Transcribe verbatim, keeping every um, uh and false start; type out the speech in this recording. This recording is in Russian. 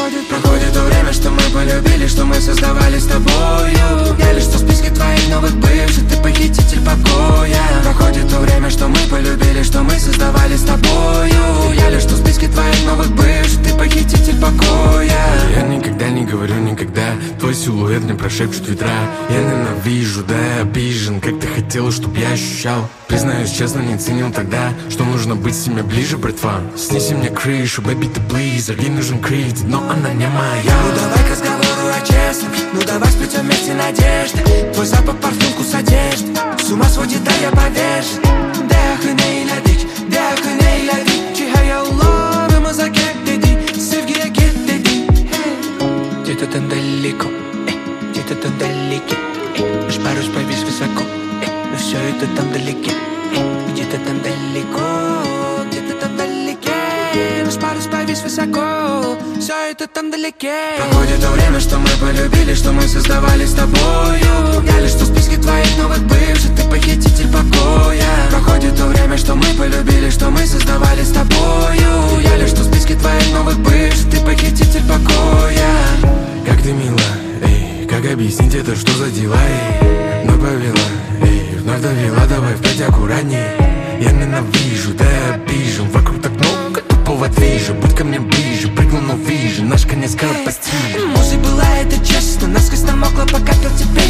проходит, проходит то время, что мы полюбили, что мы создавали с тобою. Я лишь в списке твоих новых бывших, ты похититель покоя. Проходит то время, что мы полюбили, что мы создавали с тобою. Я лишь в списке твоих новых бывших, ты похититель покоя. Я никогда не говорю никогда, твой силуэт мне прошепчут ветра. Я ненавижу, да я обижен, как ты хотела, чтоб я ощущал. Признаюсь честно, не ценил тогда, что нужно быть с ними ближе, братва. Снеси мне крышу, baby, ты please, ей нужен кредит, но она не моя. Ну давай к разговору о честном, ну давай сплетем вместе надежды. Твой запах парфюм, вкус одежды, с ума сводит, да я повержен. Değerine eyledik, değerine eyledik ki hey yollarımız hak dedi, sevgiye git dedi. Где-то там далеко, где-то там далеко, наш парус повис высоко, но все это там далеко. Где-то там далеко, где-то там далеко, наш парус повис высоко, все это там далеко. Проходит то время, что мы полюбили, что мы создавали с тобою. Я лишь в списке твоих новых бывших, ты похититель покоя. Проходит то время, что мы полюбили, что мы создавали с тобою. Я лишь в списке твоих новых бывших, ты похититель покоя. Как ты мила, эй, как объяснить это, что за дела, эй? Вновь повела, эй, вновь довела, давай впять аккуратнее. Я ненавижу, да я обижен, вокруг так много тупого движа. Будь ко мне ближе, прыгнул, но вижу, наш конец скоро постижен. Музей была это честно, насквозь намокла, пока пел тебе